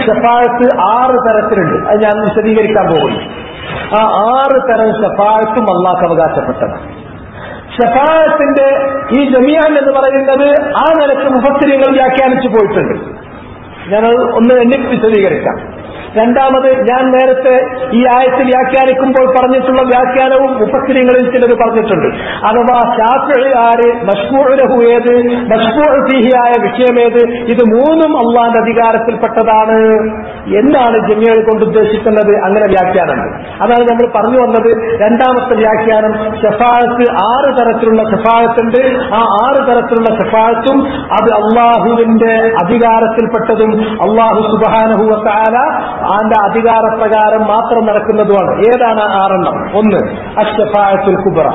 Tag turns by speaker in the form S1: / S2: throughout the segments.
S1: ശഫാഅത്ത് 6 തരത്തിലുണ്ട്. അത് ഞാൻ വിശദീകരിക്കാൻ പോകുന്നു. ആ 6 തരം ശഫാഅത്തും അള്ളാഹ്ക്ക് അവകാശപ്പെട്ടതാണ്. ശഫാഅത്തിന്റെ ഈ ജമിഅൻ എന്ന് പറയുന്നത് ആ നിലക്ക് മുഫസ്സിറുകൾ വ്യാഖ്യാനിച്ചു പോയിട്ടുണ്ട്. ഞാനത് ഒന്ന് എന്നെ വിശദീകരിക്കാം. രണ്ടാമത്, ഞാൻ നേരത്തെ ഈ ആയത്തിൽ വ്യാഖ്യാനിക്കുമ്പോൾ പറഞ്ഞിട്ടുള്ള വ്യാഖ്യാനവും മുഫസ്സിറുകളിൽ ചിലർ പറഞ്ഞിട്ടുണ്ട്. അഥവാ ശാഫിഈ മശ്ഫൂഉ ലഹു ഏത്, മശ്ഫൂഉ ഫീഹി ആയ വിഷയമേത്, ഇത് മൂന്നും അള്ളാന്റെ അധികാരത്തിൽപ്പെട്ടതാണ് എന്നാണ് ജമിഅ കൊണ്ട് ഉദ്ദേശിക്കുന്നത്. അങ്ങനെ വ്യാഖ്യാനമുണ്ട്. അതാണ് നമ്മൾ പറഞ്ഞു വന്നത്. രണ്ടാമത്തെ വ്യാഖ്യാനം, ശഫാഅത്ത് 6 തരത്തിലുള്ള ശഫാഅത്തുണ്ട്. ആ 6 തരത്തിലുള്ള ശഫാഅത്തും അത് അള്ളാഹുവിന്റെ അധികാരത്തിൽപ്പെട്ടതും അള്ളാഹു സുബ്ഹാനഹു വ തആല അതിന്റെ അധികാരപ്രകാരം മാത്രം നടക്കുന്നതുമാണ്. ഏതാണ് 6 എണ്ണം? ഒന്ന്, അശ്ശഫാഅത്തുൽ കുബ്ര,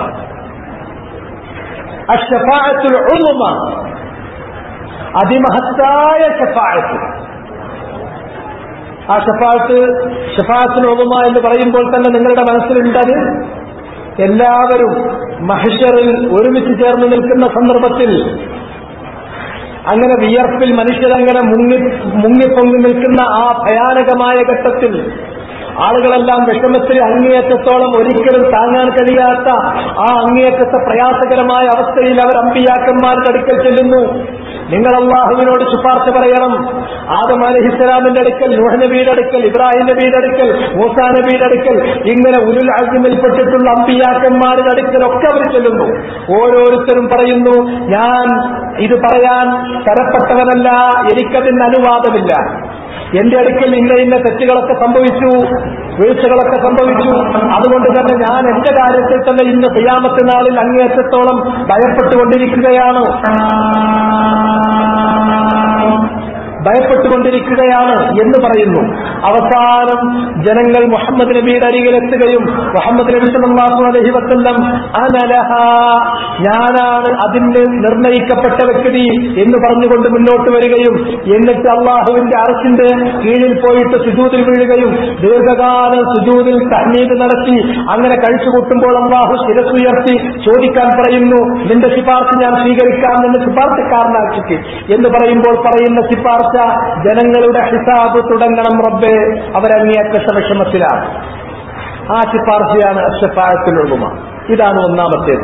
S1: അശ്ശഫാഅത്തുൽ ഉളുമ, അതിമഹത്തായ ശഫാഅത്ത്. ആ ശഫാഅത്തുൽ ഉളുമ എന്ന് പറയുമ്പോൾ തന്നെ നിങ്ങളുടെ മനസ്സിലുണ്ടത് എല്ലാവരും മഹ്ശറിൽ ഒരുമിച്ച് ചേർന്ന് നിൽക്കുന്ന സന്ദർഭത്തിൽ അങ്ങനെ വിയർപ്പിൽ മനുഷ്യരങ്ങനെ മുങ്ങിപ്പൊങ്ങി നിൽക്കുന്ന ആ ഭയാനകമായ ഘട്ടത്തിൽ ആളുകളെല്ലാം വിഷമത്തിൽ അങ്ങേയറ്റത്തോളം ഒരിക്കലും താങ്ങാൻ കഴിയാത്ത ആ അങ്ങേയറ്റത്തെ പ്രയാസകരമായ അവസ്ഥയിൽ അവർ അമ്പിയാക്കന്മാരുടെ അടുക്കൽ ചെല്ലുന്നു. നിങ്ങൾ അല്ലാഹുവിനോട് ശുപാർശ പറയണം. ആദം അലൈഹിസ്സലാമിന്റെ അടുക്കൽ, നൂഹ് നബിയുടെ അടുക്കൽ, ഇബ്രാഹിം നബിയുടെ അടുക്കൽ, മൂസാ നബിയുടെ അടുക്കൽ, ഇങ്ങനെ ഉലുൽ അസ്മിൽപ്പെട്ടിട്ടുള്ള അമ്പിയാക്കന്മാരുടെ അടുക്കലൊക്കെ അവർ ചെല്ലുന്നു. ഓരോരുത്തരും പറയുന്നു, ഞാൻ ഇത് പറയാൻ തരപ്പെട്ടവനല്ല, എനിക്കതിന് അനുവാദമില്ല. എന്റെ അടുക്കൽ ഇന്ന തെറ്റുകളൊക്കെ സംഭവിച്ചു, വീഴ്ചകളൊക്കെ സംഭവിച്ചു. അതുകൊണ്ട് തന്നെ ഞാൻ എന്റെ കാര്യത്തിൽ തന്നെ ഇന്ന് ഖിയാമത്ത് നാളിൽ അങ്ങേയറ്റത്തോളം ഭയപ്പെട്ടുകൊണ്ടിരിക്കുകയാണ് എന്ന് പറയുന്നു. അവസാനം ജനങ്ങൾ മുഹമ്മദ് നബിയുടെ അരികിലെത്തുകയും മുഹമ്മദ് നബി സല്ലല്ലാഹു അലൈഹി വസല്ലം അനലഹ, ഞാനാണ് അതിന് നിർണയിക്കപ്പെട്ട വ്യക്തി എന്ന് പറഞ്ഞുകൊണ്ട് മുന്നോട്ട് വരികയും എന്നിട്ട് അള്ളാഹുവിന്റെ അർശിന്റെ കീഴിൽ പോയിട്ട് സുജൂദിൽ വീഴുകയും ദീർഘകാലം സുജൂദിൽ തഹ്മീദ് നടത്തി അങ്ങനെ കഴിച്ചുകൂട്ടുമ്പോൾ അള്ളാഹു ശിരസുയർത്തി ചോദിക്കാൻ പറയുന്നു, നിന്റെ ശുപാർശ ഞാൻ സ്വീകരിക്കാം, നിന്റെ ശുപാർശക്കാരനാക്കിക്ക് എന്ന് പറയുമ്പോൾ പറയുന്ന ശുപാർശ, ജനങ്ങളുടെ ഹിസാബ് തുടങ്ങണം റബ്ബേ, അവരങ്ങേയറ്റ വിഷമത്തിലാണ്. ആ ശുപാർശയാണ് അശ്ശഫാഅത്തുൽ ഉളുമ. ഇതാണ് ഒന്നാമത്തേത്.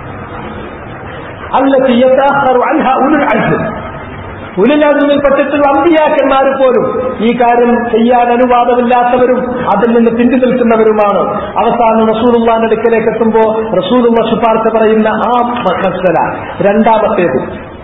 S1: അല്ലതി യതഅഖറു അൻഹാ ഉലുൽ അസ്ം, ഉലുൽ അസ്മിൽപ്പെട്ടിട്ടുള്ള അമ്പിയാക്കന്മാർ പോലും ഈ കാര്യം ചെയ്യാൻ അനുവാദമില്ലാത്തവരും അതിൽ നിന്ന് പിന്തി നിൽക്കുന്നവരുമാണ്. അവസാനം റസൂലുള്ളാഹിന്റെ അടുക്കലേക്ക് എത്തുമ്പോൾ റസൂലുള്ള ശുപാർശ പറയുന്ന ആ മസല. രണ്ടാമത്തേത്,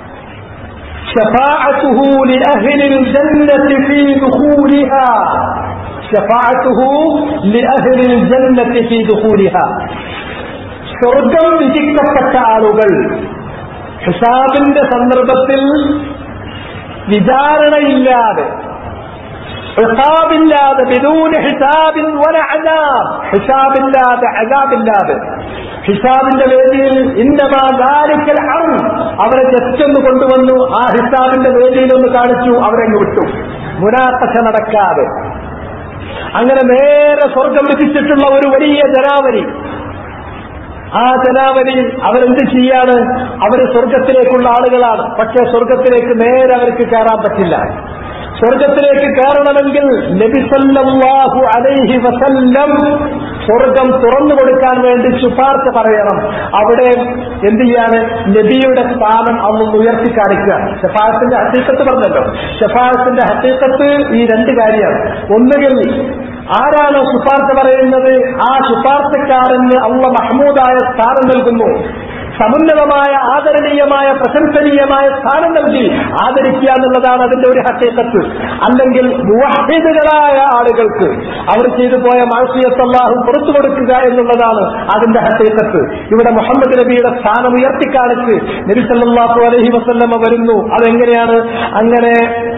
S1: شفاعته لأهل الجنة في دخولها، شفاعته لأهل الجنة في دخولها. സ്വർഗം വിധിക്കപ്പെട്ട ആളുകൾ ഹിസാബിന്റെ സന്ദർഭത്തിൽ വിചാരണയില്ലാതെ, ഹിസാബില്ലാതെ, ബിദൂന ഹിസാബിൻ വല അദാബ്, ഹിസാബില്ലാതെ, അദാബില്ലാതെ, ഹിസാബിന്റെ വേദിയിൽ ഇന്നമാ ദാലിക്കൽ അർദ്, അവരെ ജസ്റ്റൊന്ന് കൊണ്ടുവന്നു ആ ഹിസാബിന്റെ വേദിയിലൊന്ന് കാണിച്ചു, അവരെങ്ങ് വിട്ടു, മുനാഖശ നടക്കാതെ. അങ്ങനെ നേരെ സ്വർഗം വിധിച്ചിട്ടുള്ള ഒരു വലിയ ജനാവലി. ആ ജനാവലിയിൽ അവരെന്ത് ചെയ്യാണ്? അവര് സ്വർഗത്തിലേക്കുള്ള ആളുകളാണ്. പക്ഷേ സ്വർഗത്തിലേക്ക് നേരെ അവർക്ക് കയറാൻ പറ്റില്ല. സ്വർഗത്തിലേക്ക് കയറണമെങ്കിൽ നബി സല്ലല്ലാഹു അലൈഹി വസല്ലം സ്വർഗം തുറന്നു കൊടുക്കാൻ വേണ്ടി ശുപാർശ പറയണം. അവിടെ എന്ത് ചെയ്യാണ്? നബിയുടെ സ്ഥാനം അള്ളാഹു ഉയർത്തി കാണിക്കുക. ശഫാഅത്തിന്റെ ഹഖീഖത്ത് പറഞ്ഞല്ലോ. ശഫാഅത്തിന്റെ ഹഖീഖത്ത് ഈ 2 കാര്യമാണ്. ഒന്നുകിൽ ആരാണോ ശുപാർശ പറയുന്നത് ആ ശുപാർശക്കാരന് അള്ളാഹു മഹ്മൂദായ സ്ഥാനം നൽകുന്നു, സമുന്നതമായ ആദരണീയമായ പ്രശംസനീയമായ സ്ഥാനം നൽകി ആദരിക്കുക എന്നുള്ളതാണ് അതിന്റെ ഒരു ഹഖീഖത്ത്. അല്ലെങ്കിൽ മുവഹ്ഹിദുകളായ ആളുകൾക്ക് അവർ ചെയ്തു പോയ മഅസിയത്ത് അല്ലാഹു പുറത്തു കൊടുക്കുക എന്നുള്ളതാണ് അതിന്റെ ഹഖീഖത്ത്. ഇവിടെ മുഹമ്മദ് നബിയുടെ സ്ഥാനം ഉയർത്തിക്കാണിച്ച് നബി സല്ലല്ലാഹു അലൈഹി വസല്ലമ വരുന്നു. അതെങ്ങനെയാണ്? അങ്ങനെ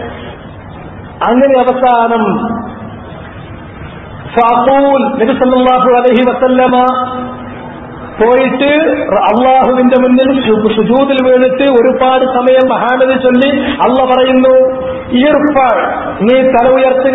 S1: അവസാനം ഫഖൂൽ നബി സല്ലല്ലാഹു അലൈഹി വസല്ലമ പോയിട്ട് അള്ളാഹുവിന്റെ മുന്നിൽ സുജൂദിൽ വീണിട്ട് ഒരുപാട് സമയം മഹാനദി ചൊല്ലി അള്ള പറയുന്നു, നീ തല ഉയർത്തുക,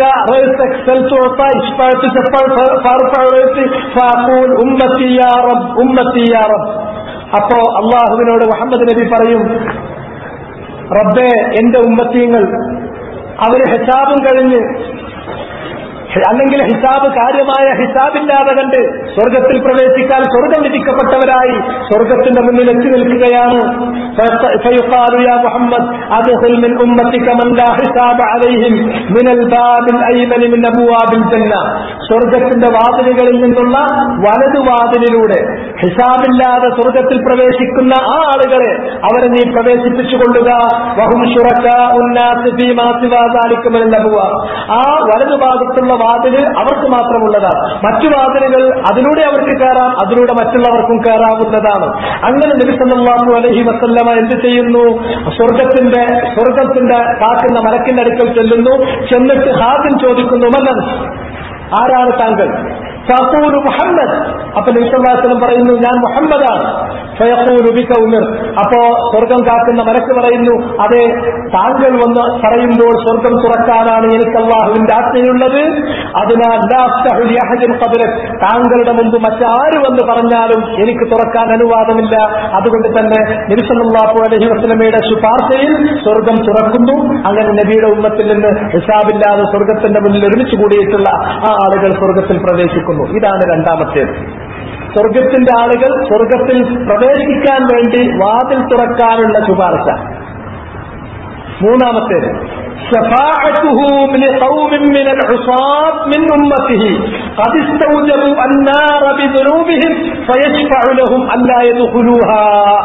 S1: അപ്പോ അള്ളാഹുവിനോട് മുഹമ്മദ് നബി പറയും, റബ്ബേ എന്റെ ഉമ്മത്തീങ്ങൾ അവര് ഹിസാബും കഴിഞ്ഞ് അല്ലെങ്കിൽ ഹിസാബ് കാര്യമായ ഹിസാബില്ലാതെ കണ്ട് സ്വർഗത്തിൽ പ്രവേശിക്കാൻ സ്വർഗം വിധിക്കപ്പെട്ടവരായി സ്വർഗത്തിന്റെ മുന്നിൽ എത്തി നിൽക്കുകയാണ്. ഫയുഖാലു യാ മുഹമ്മദ് അദ്ഖിൽ മിൻ ഉമ്മത്തിക മൻ ലാ ഹിസാബ അലൈഹിം മിനൽ ബാബിൽ അയ്മനി മിൻ അബ്വാബിൽ ജന്ന. സ്വർഗത്തിന്റെ വാതിലുകളിൽ നിന്നുള്ള വലതുവാതിലിലൂടെ ഹിസാബില്ലാതെ സ്വർഗത്തിൽ പ്രവേശിക്കുന്ന ആ ആളുകളെ അവരെ നീ പ്രവേശിപ്പിച്ചുകൊള്ളുക. വഹും ശുറകാഉൻ നാസ് ഫീമാ സിവാ ദാലിക മിനൽ അബ്വാബ്. ആ വലതുഭാഗത്തുള്ള വാതില് അവർക്ക് മാത്രമുള്ളതാണ്. മറ്റു വാതിലുകൾ അതിലൂടെ അവർക്ക് കയറാം, അതിലൂടെ മറ്റുള്ളവർക്കും കയറാവുന്നതാണ്. അങ്ങനെ നബി സല്ലല്ലാഹു അലൈഹി വസല്ലമ എന്ത് ചെയ്യുന്നു? സ്വർഗത്തിന്റെ കാക്കുന്ന മലക്കിന്റെ അടുക്കൽ ചെല്ലുന്നു. ചെന്നിട്ട് ഹാദിം ചോദിക്കുന്നു, മന്നൻ, ആരാണ് താങ്കൾ? ഫഖൂലു മുഹമ്മദ്. അപ്പൊ നബി സല്ലല്ലാഹു അലൈഹി വസല്ലം പറയുന്നു, ഞാൻ മുഹമ്മദാണ്. ഫയഖൂലു ബിക ഉമിർ. അപ്പോ സ്വർഗം കാക്കുന്ന മലക്ക് പറയുന്നു, അതെ, താങ്കൾ വന്ന് പറയുമ്പോൾ സ്വർഗം തുറക്കാനാണ് എനിക്ക് അല്ലാഹുവിന്റെ ആജ്ഞയുള്ളത്. അതിനാൽ ലാ അഫ്തഹു ലിഅഹദിൻ ഖബ്ലക്. താങ്കളുടെ മുമ്പ് മറ്റാര് വന്ന് പറഞ്ഞാലും എനിക്ക് തുറക്കാൻ അനുവാദമില്ല. അതുകൊണ്ട് തന്നെ നബി സല്ലല്ലാഹു അലൈഹി വസല്ലമയുടെ ശുപാർശയിൽ സ്വർഗം തുറക്കുന്നു. അങ്ങനെ നബിയുടെ ഉമ്മത്തിൽ നിന്ന് ഹിസാബില്ലാതെ സ്വർഗത്തിന്റെ മുന്നിൽ ഒരുമിച്ച് കൂടിയിട്ടുള്ള ആ ആളുകൾ സ്വർഗത്തിൽ പ്രവേശിക്കുന്നു. ഇതാണ് രണ്ടാമത്തേത്. സ്വർഗത്തിന്റെ ആളുകൾ സ്വർഗത്തിൽ പ്രവേശിക്കാൻ വേണ്ടി വാതിൽ തുറക്കാനുള്ള ശുപാർശ. മൂന്നാമത്തേത് ശഫാഅത്തുഹു ലിഖൗമിൻ മിനൽ ഉസാത്ത് മിൻ ഉമ്മത്തിഹി ഖദ് ഇസ്തൗജബു അന്നാറ ബിദുനൂബിഹിം ഫയശ്ഫഉ ലഹും അല്ലാ യദ്ഖുലൂഹാ.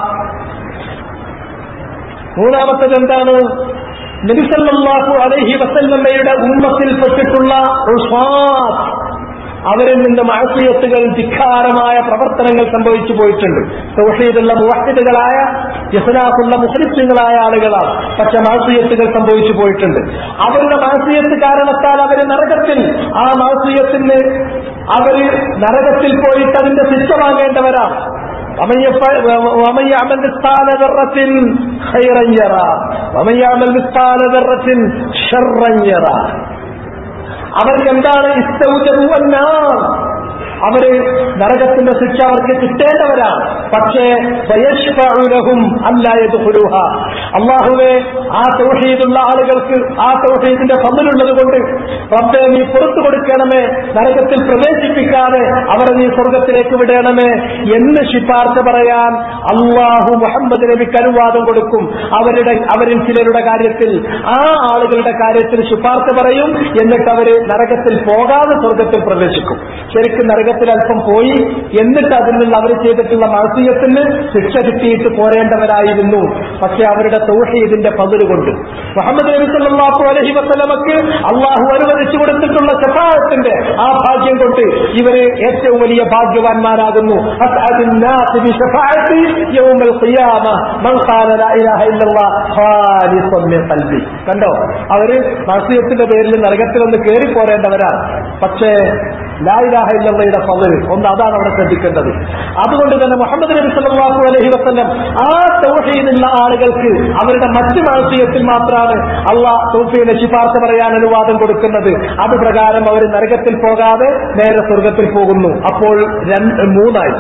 S1: മൂന്നാമത്തേത് എന്താണ്? നബി സല്ലല്ലാഹു അലൈഹി വസല്ലമയുടെ ഉമ്മത്തിൽപ്പെട്ടിട്ടുള്ള ഉസാത്ത്, അവരിൽ നിന്ന് മഅസിയത്തുകൾ, ധിക്കാരമായ പ്രവർത്തനങ്ങൾ സംഭവിച്ചു പോയിട്ടുണ്ട്. തൗഹീദുള്ള മുവഹ്ഹിദുകളായ ഇഖ്ലാസുള്ള മുഖ്ലിസുകളായ ആളുകളാണ്. പക്ഷെ മഅസിയത്തുകൾ സംഭവിച്ചു പോയിട്ടുണ്ട്. അവരുടെ മഅസിയത്ത് കാരണത്താൽ അവര് നരകത്തിൽ, ആ മഅസിയത്തിന് അവര് നരകത്തിൽ പോയിട്ട് അതിന്റെ ശിക്ഷ വാങ്ങേണ്ടവരാണ്. ومن يعمل مثقال ذرة خيرا يرى ومن يعمل مثقال ذرة شرا يرى. അവർക്ക് എന്താണ്? ഇസ്തൗജബു അന്നാർ. അവര് നരകത്തിന്റെ ശിക്ഷ അവർക്ക് കിട്ടേണ്ടവരാണ്. പക്ഷേ ഫയശ്ഫഉ ലഹും അല്ലാ യദ്ഖുലൂഹാ. അല്ലാഹുവേ, ആ തൗഹീദുള്ള ആളുകൾക്ക് ആ തൗഹീദിന്റെ ഫضലുള്ളത് കൊണ്ട് റബ്ബേ നീ പുറത്തു കൊടുക്കണമേ, നരകത്തിൽ പ്രവേശിപ്പിക്കാതെ അവരെ നീ സ്വർഗത്തിലേക്ക് വിടണമേ എന്ന് ശുപാർശ പറയാൻ അല്ലാഹു മുഹമ്മദ് നബിക്ക് അനുവാദം കൊടുക്കും. അവരിൽ ചിലരുടെ കാര്യത്തിൽ, ആ ആളുകളുടെ കാര്യത്തിൽ ശുപാർശ പറയും. എന്നിട്ട് അവര് നരകത്തിൽ പോകാതെ സ്വർഗത്തിൽ പ്രവേശിക്കും. ശരിക്കും നരകത്തിൽ അല്പം പോയി, എന്നിട്ട് അതിൽ നിന്ന് അവർ ചെയ്തിട്ടുള്ള മഅസിയത്തിന് ശിക്ഷ കിട്ടിയിട്ട് പോരേണ്ടവരായിരുന്നു. പക്ഷെ അവരുടെ തൗഹീദിന്റെ ഫضല് കൊണ്ട് മുഹമ്മദ് നബി സല്ലല്ലാഹു അലൈഹി വസല്ലമക്ക് അല്ലാഹു അനുവദിച്ചു കൊടുത്തിട്ടുള്ള ശഫാഅത്തിന്റെ ആ ഭാഗ്യം കൊണ്ട് ഇവര് ഏറ്റവും വലിയ ഭാഗ്യവാന്മാരാകുന്നു. അസ്അദുൻ നാസ് ബി ശഫാഅത്തി യൗമൽ ഖിയാമ മൻ ഖാല ലാ ഇലാഹ ഇല്ലല്ലാഹ് ഖാലിസൻ മിൻ ഖൽബി. കണ്ടോ, അവര് മഅസിയത്തിന്റെ പേരിൽ നരകത്തിൽ ഒന്ന് കയറി പോരേണ്ടവരാണ്. പക്ഷേ ലാ ഇലാഹ ഇല്ലല്ലാഹയുടെ ഫضല് ഒന്ന്, അതാണ് അവിടെ ശ്രദ്ധിക്കേണ്ടത്. അതുകൊണ്ട് തന്നെ മുഹമ്മദ് നബി സല്ലല്ലാഹു അലൈഹി വസല്ലം ആ തൗഹീദുള്ള ആളുകൾക്ക് അവരുടെ മറ്റു മഅസിയത്തിൽ മാത്രമാണ് അല്ലാഹ് തൗഫീഖിന്റെ ശുപാർശ പറയാൻ അനുവാദം കൊടുക്കുന്നത്. അത് പ്രകാരം അവർ നരകത്തിൽ പോകാതെ നേരെ സ്വർഗത്തിൽ പോകുന്നു. അപ്പോൾ മൂന്നായി.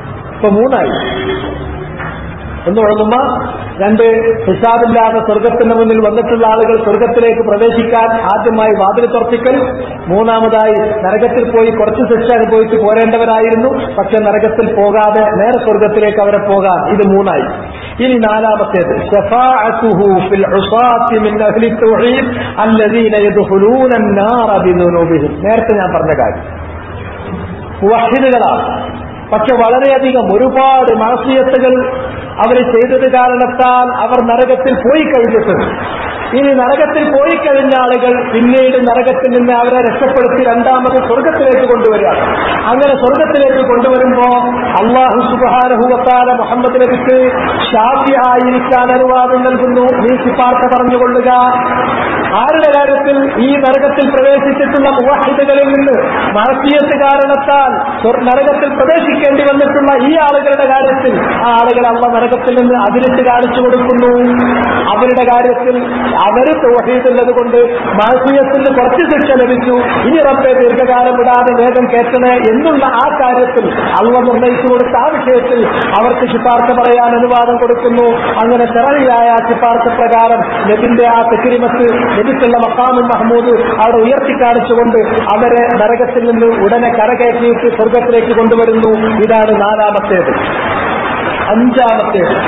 S1: എന്ന് തുടങ്ങുമ്പോ രണ്ട്, ഹിസാബില്ലാതെ സ്വർഗത്തിന്റെ മുന്നിൽ വന്നിട്ടുള്ള ആളുകൾ സ്വർഗത്തിലേക്ക് പ്രവേശിക്കാൻ ആദ്യമായി വാതിൽ തുറപ്പിക്കൽ. മൂന്നാമതായി നരകത്തിൽ പോയി കുറച്ച് ശിക്ഷ അനുഭവിച്ച് പോരേണ്ടവരായിരുന്നു, പക്ഷെ നരകത്തിൽ പോകാതെ നേരെ സ്വർഗത്തിലേക്ക് അവരെ പോകാൻ. ഇത് മൂന്നായി. ഇനി നാലാമത്തേത് ശഫാഅത്തുഹു ഫിൽ ഉസാത്തി മിൻ അഹ്ലി തൗഹീദ് അല്ലദീന യദ്ഖുലൂന അന്നാറ ബിദുനൂബിഹിം. നേരത്തെ ഞാൻ പറഞ്ഞ കാര്യം മുവഹ്ഹിദുകളാണ്. പക്ഷെ വളരെയധികം ഒരുപാട് മഅസിയത്തുകൾ അവർ ചെയ്തത് കാരണത്താൽ അവർ നരകത്തിൽ പോയി കഴിഞ്ഞിട്ടുണ്ട്. ഇനി നരകത്തിൽ പോയി കഴിഞ്ഞ ആളുകൾ പിന്നീട് നരകത്തിൽ നിന്ന് അവരെ രക്ഷപ്പെടുത്തി രണ്ടാമത് സ്വർഗത്തിലേക്ക് കൊണ്ടുവരികയാണ്. അങ്ങനെ സ്വർഗത്തിലേക്ക് കൊണ്ടുവരുമ്പോ അല്ലാഹു സുബ്ഹാനഹു വ തആല മുഹമ്മദ് നബിക്ക് ഷാഫി ആയിരിക്കാൻ അനുവാദം നൽകുന്നു. നീ ശുപാർശ പറഞ്ഞുകൊള്ളുക. ആരുടെ കാര്യത്തിൽ? ഈ നരകത്തിൽ പ്രവേശിച്ചിട്ടുള്ള മുവഹ്ഹിദുകളിൽ നിന്ന് മഅസിയത്ത് കാരണത്താൽ നരകത്തിൽ പ്രവേശിക്കേണ്ടി വന്നിട്ടുള്ള ഈ ആളുകളുടെ കാര്യത്തിൽ ആ ആളുകൾ അല്ലാഹു നരകത്തിൽ നിന്ന് അതിരിട്ട് കാണിച്ചു കൊടുക്കുന്നു. അവരുടെ കാര്യത്തിൽ അവര് തൗഹീദുള്ളത് കൊണ്ട് മാസിയത്തിന് കുറച്ച് ശിക്ഷ ലഭിച്ചു, ഇനി റബ്ബെ ദീർഘകാലം വിടാതെ വേഗം കേട്ടണേ എന്നുള്ള ആ കാര്യത്തിൽ അള്ളാഹ് നിർണയിച്ചു കൊടുത്ത ആ വിഷയത്തിൽ അവർക്ക് ശുപാർശ പറയാൻ അനുവാദം കൊടുക്കുന്നു. അങ്ങനെ ചെറിയായ ശുപാർശ പ്രകാരം നബിന്റെ ആ തക്രീമത്ത്, നബിക്കുള്ള മഖാമുൽ മഹ്മൂദ് അവിടെ ഉയർത്തിക്കാണിച്ചുകൊണ്ട് അവരെ നരകത്തിൽ നിന്ന് ഉടനെ കരകയറ്റിയിട്ട് സ്വർഗത്തിലേക്ക് കൊണ്ടുവരുന്നു. ഇതാണ് നാലാമത്തേത്. അഞ്ചാമത്തേത്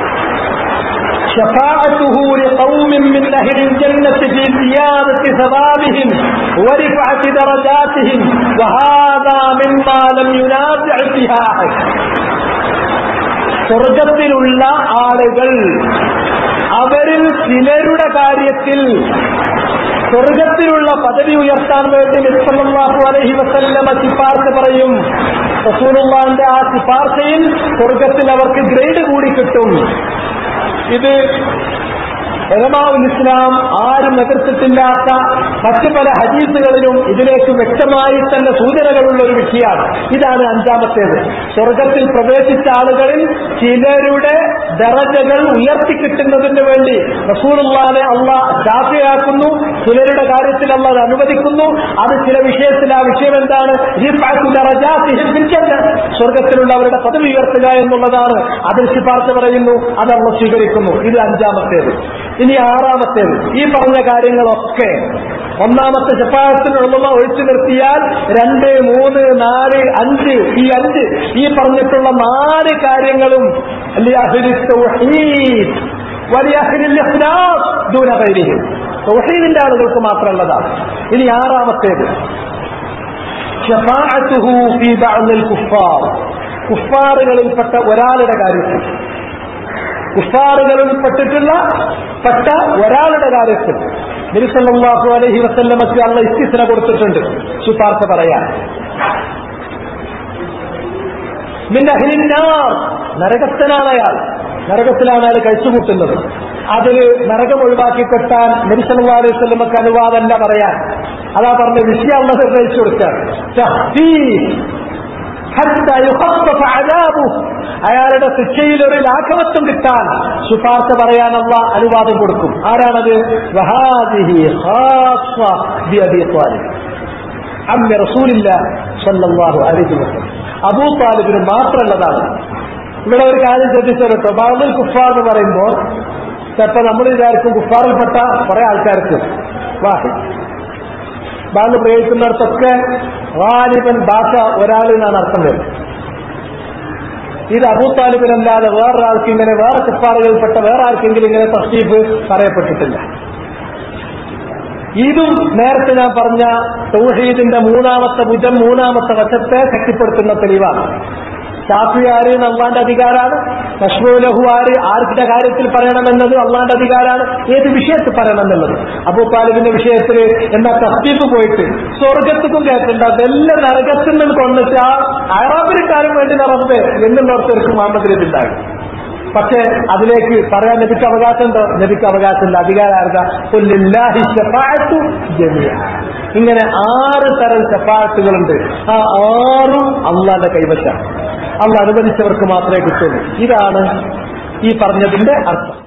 S1: شفاعته لقوم من أهل الجنة في زيادة ثوابهم ورفعة درجاتهم وهذا مما لم ينازع فيها أحد. സ്വർഗത്തിലുള്ള ആളുകൾ അവരിൽ ചിലരുടെ കാര്യത്തിൽ സ്വർഗത്തിലുള്ള പദവി ഉയർത്താൻ വേണ്ടി നബി സല്ലല്ലാഹു അലൈഹി വസല്ലമ ശുപാർശ പറയും. റസൂലുള്ളാഹിന്റെ ആ ശുപാർശയിൽ സ്വർഗത്തിൽ അവർക്ക് ഗ്രേഡ് കൂടി കിട്ടും. ഇത് ഉലമാഉൽ ഇസ്ലാം ആരും എതിർത്തിട്ടില്ലാത്ത മറ്റു പല ഹദീസുകളിലും ഇതിലേക്ക് വ്യക്തമായി തന്നെ സൂചനകളുള്ള ഒരു വിഷയമാണ്. ഇതാണ് അഞ്ചാമത്തേത്. സ്വർഗത്തിൽ പ്രവേശിച്ച ആളുകളിൽ ചിലരുടെ ദറജകൾ ഉയർത്തിക്കിട്ടുന്നതിന് വേണ്ടി റസൂലുള്ളാഹിനെ അല്ലാഹ് ശാഫിയാക്കുന്നു, ചിലരുടെ കാര്യത്തിൽ അല്ലാഹ് അത് അനുവദിക്കുന്നു. അത് ചില വിഷയത്തിൽ, ആ വിഷയം എന്താണ്? സ്വർഗത്തിലുള്ള അവരുടെ പദവി ഉയർത്തുക എന്നുള്ളതാണ്. അതിൽ ശുപാർശ പറയുന്നു, അത് അല്ലാഹ് സ്വീകരിക്കുന്നു. ഇത് അഞ്ചാമത്തേത്. ഇനി ആറാമത്തേത്. ഈ പറഞ്ഞ കാര്യങ്ങളൊക്കെ ഒന്നാമത്തെ ശഫാഅത്തിനുള്ള ഒഴിച്ചു നിർത്തിയാൽ 2, 3, 4, 5 ഈ പറഞ്ഞിട്ടുള്ള 4 കാര്യങ്ങളും തൗഹീദിന്റെ ആളുകൾക്ക് മാത്രമുള്ളതാണ്. ഇനി ആറാമത്തേത് ശഫാഅത്തുഹു ഫീ ബഅദിൽ കുഫാർ. കുഫാറുകളിൽപ്പെട്ട ഒരാളുടെ കാര്യത്തിൽ, കുഫാറുകളിൽപ്പെട്ടിട്ടുള്ള ഒരാളുടെ കാര്യത്തിൽ നബി സല്ലല്ലാഹു അലൈഹി വസല്ലമക്ക് അല്ലാഹ് ഇസ്തിസ്ന കൊടുത്തിട്ടുണ്ട് ശുപാർശ പറയാൻ. മിൻ അഹ്ലിൻ നാർ, നരകസ്ഥനാണ് അയാൾ, നരകത്തിലാണ് അയാൾ കഴിച്ചുകൂട്ടുന്നത്. അതിൽ നരകം ഒഴിവാക്കി കെട്ടാൻ നബി സല്ലല്ലാഹു അലൈഹി വസല്ലമക്ക് അനുവാദമല്ല പറയാൻ. അതാ പറഞ്ഞ വിഷയം അല്ലാഹ് നിർണയിച്ചു കൊടുക്കാൻ. അയാളുടെ ശിക്ഷയിൽ ഒരു ലാഘവത്വം കിട്ടാൻ ശുപാർശ പറയാൻ അല്ലാഹ് അനുവാദം കൊടുക്കും. ആരാണത്? അബൂ താലിബിന് മാത്രമുള്ളതാണ്. ഇവിടെ ഒരു കാര്യം ശ്രദ്ധിച്ചോ കേട്ടോ. ബഅദുൽ കുഫാർ എന്ന് പറയുമ്പോൾ ചിലപ്പോൾ നമ്മൾ വിചാരിക്കും കുഫാറിൽപ്പെട്ട കുറെ ആൾക്കാർക്ക് ബാഗ് പ്രയോഗിക്കുന്നിടത്തൊക്കെ വാലിബൻ ഭാഷ ഒരാൾ എന്നാണ് അർത്ഥം വരുന്നത്. ഇത് അബൂ താലിബിനല്ലാതെ വേറൊരാൾക്ക് ഇങ്ങനെ, വേറെ കുഫാറുകളിൽപ്പെട്ട വേറെ ആർക്കെങ്കിലും ഇങ്ങനെ തസ്ദീഫ് പറയപ്പെട്ടിട്ടില്ല. ഇതും നേരത്തെ ഞാൻ പറഞ്ഞ തൗഹീദിന്റെ മൂന്നാമത്തെ ഭുജം, മൂന്നാമത്തെ വശത്തെ ശക്തിപ്പെടുത്തുന്ന തെളിവാണ്. ഷാഫിയാര് അള്ളാന്റെ അധികാരാണ്, മശ്റൂലഹു ആർക്കിന്റെ കാര്യത്തിൽ പറയണമെന്നത് അള്ളാന്റെ അധികാരാണ്, ഏത് വിഷയത്തിൽ പറയണമെന്നുള്ളത്. അബൂ താലിബിന്റെ വിഷയത്തിൽ എന്താ തസ്ദീഫ് പോയിട്ട് സ്വർഗത്തുക്കും കേട്ടിട്ടുണ്ട്, അതെല്ലാം നരകത്തിൽ നിന്ന് കൊണ്ടിട്ട് ആ അറാബിക്കാരും വേണ്ടി നടന്നത് എന്നുള്ളവർക്ക് മുഹമ്മദ് നബി ഉണ്ടാകും. പക്ഷെ അതിലേക്ക് പറയാൻ നബിക്ക് അവകാശമുണ്ടോ? നബിക്ക് അവകാശമില്ല. അധികാരാർഗ ഇങ്ങനെ 6 തരം ശഫാഅത്തുകളുണ്ട്. ആ 6ഉം അള്ളാന്റെ കൈവശമാണ്. അള്ളാഹ് അനുവദിച്ചവർക്ക് മാത്രമേ കിട്ടുള്ളൂ. ഇതാണ് ഈ പറഞ്ഞതിന്റെ അർത്ഥം.